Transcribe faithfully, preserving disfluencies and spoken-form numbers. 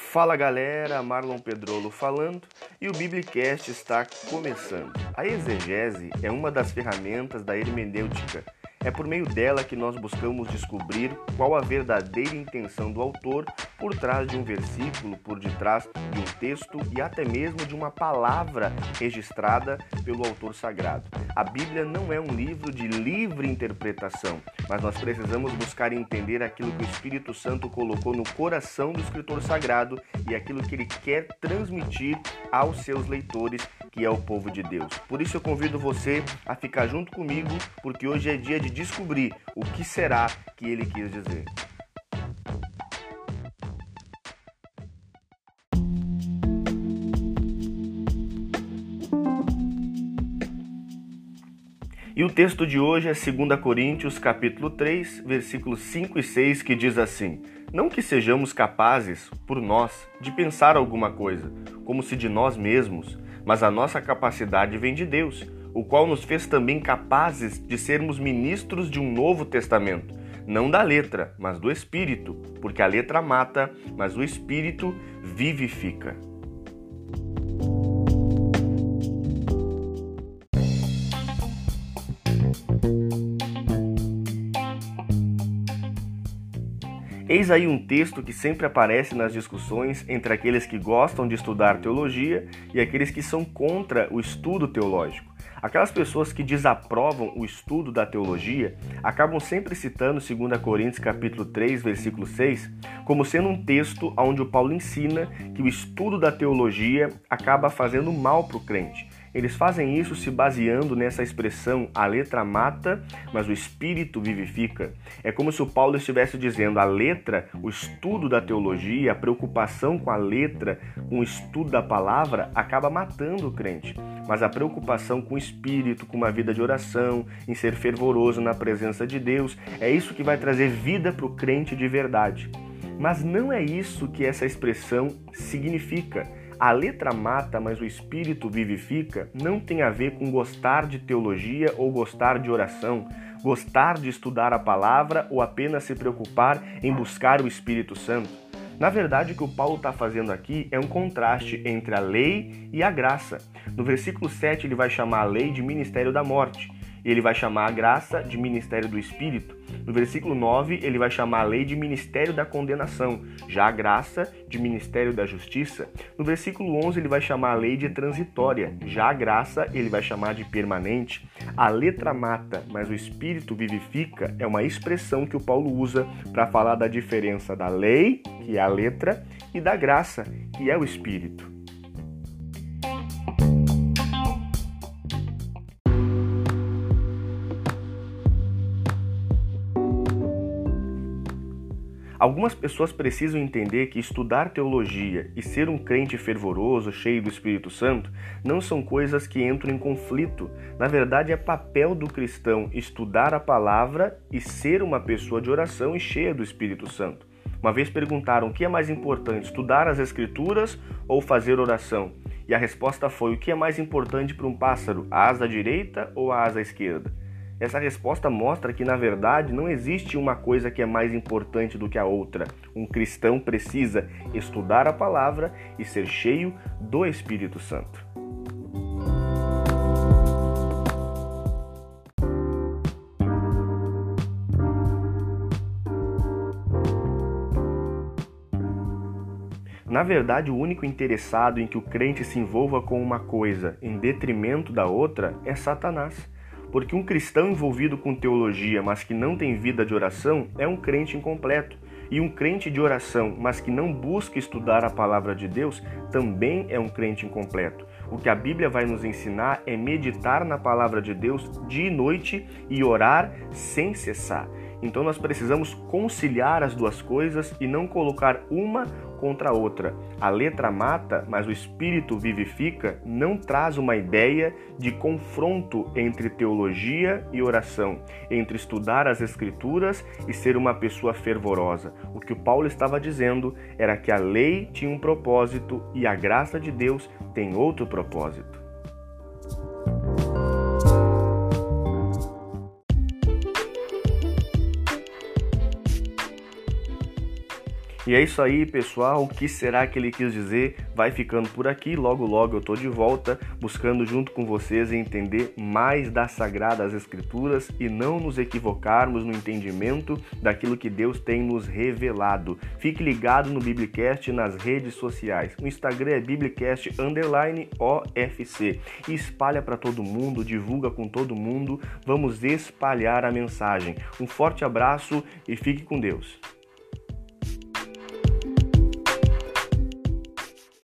Fala galera, Marlon Pedrolo falando e o Biblicast está começando. A exegese é uma das ferramentas da hermenêutica. É por meio dela que nós buscamos descobrir qual a verdadeira intenção do autor por trás de um versículo, por detrás de um texto e até mesmo de uma palavra registrada pelo autor sagrado. A Bíblia não é um livro de livre interpretação, mas nós precisamos buscar entender aquilo que o Espírito Santo colocou no coração do escritor sagrado e aquilo que ele quer transmitir aos seus leitores, que é o povo de Deus. Por isso eu convido você a ficar junto comigo, porque hoje é dia de descobrir o que será que ele quis dizer. E o texto de hoje é dois Coríntios, capítulo três, versículos cinco e seis, que diz assim: Não que sejamos capazes, por nós, de pensar alguma coisa, como se de nós mesmos, mas a nossa capacidade vem de Deus, o qual nos fez também capazes de sermos ministros de um novo testamento, não da letra, mas do Espírito, porque a letra mata, mas o Espírito vivifica. Eis aí um texto que sempre aparece nas discussões entre aqueles que gostam de estudar teologia e aqueles que são contra o estudo teológico. Aquelas pessoas que desaprovam o estudo da teologia acabam sempre citando dois Coríntios capítulo três, versículo seis, como sendo um texto onde o Paulo ensina que o estudo da teologia acaba fazendo mal para o crente. Eles fazem isso se baseando nessa expressão, a letra mata, mas o Espírito vivifica. É como se o Paulo estivesse dizendo, a letra, o estudo da teologia, a preocupação com a letra, com o estudo da palavra, acaba matando o crente. Mas a preocupação com o Espírito, com uma vida de oração, em ser fervoroso na presença de Deus, é isso que vai trazer vida para o crente de verdade. Mas não é isso que essa expressão significa. A letra mata, mas o Espírito vivifica, não tem a ver com gostar de teologia ou gostar de oração, gostar de estudar a palavra ou apenas se preocupar em buscar o Espírito Santo. Na verdade, o que o Paulo está fazendo aqui é um contraste entre a lei e a graça. No versículo sete, ele vai chamar a lei de ministério da morte. Ele vai chamar a graça de ministério do Espírito. No versículo nove, ele vai chamar a lei de ministério da condenação, já a graça de ministério da justiça. No versículo onze, ele vai chamar a lei de transitória, já a graça ele vai chamar de permanente. A letra mata, mas o Espírito vivifica é uma expressão que o Paulo usa para falar da diferença da lei, que é a letra, e da graça, que é o Espírito. Algumas pessoas precisam entender que estudar teologia e ser um crente fervoroso, cheio do Espírito Santo, não são coisas que entram em conflito. Na verdade, é papel do cristão estudar a palavra e ser uma pessoa de oração e cheia do Espírito Santo. Uma vez perguntaram o que é mais importante, estudar as Escrituras ou fazer oração? E a resposta foi, o que é mais importante para um pássaro, a asa direita ou a asa esquerda? Essa resposta mostra que, na verdade, não existe uma coisa que é mais importante do que a outra. Um cristão precisa estudar a palavra e ser cheio do Espírito Santo. Na verdade, o único interessado em que o crente se envolva com uma coisa em detrimento da outra é Satanás. Porque um cristão envolvido com teologia, mas que não tem vida de oração, é um crente incompleto. E um crente de oração, mas que não busca estudar a palavra de Deus, também é um crente incompleto. O que a Bíblia vai nos ensinar é meditar na palavra de Deus dia e noite e orar sem cessar. Então nós precisamos conciliar as duas coisas e não colocar uma contra a outra. A letra mata, mas o Espírito vivifica, não traz uma ideia de confronto entre teologia e oração, entre estudar as Escrituras e ser uma pessoa fervorosa. O que o Paulo estava dizendo era que a lei tinha um propósito e a graça de Deus tem outro propósito. E é isso aí, pessoal. O que será que ele quis dizer? Vai ficando por aqui. Logo, logo eu tô de volta, buscando junto com vocês entender mais das Sagradas Escrituras e não nos equivocarmos no entendimento daquilo que Deus tem nos revelado. Fique ligado no Biblicast nas redes sociais. O Instagram é Biblicast underline O F C. E espalha para todo mundo, divulga com todo mundo. Vamos espalhar a mensagem. Um forte abraço e fique com Deus.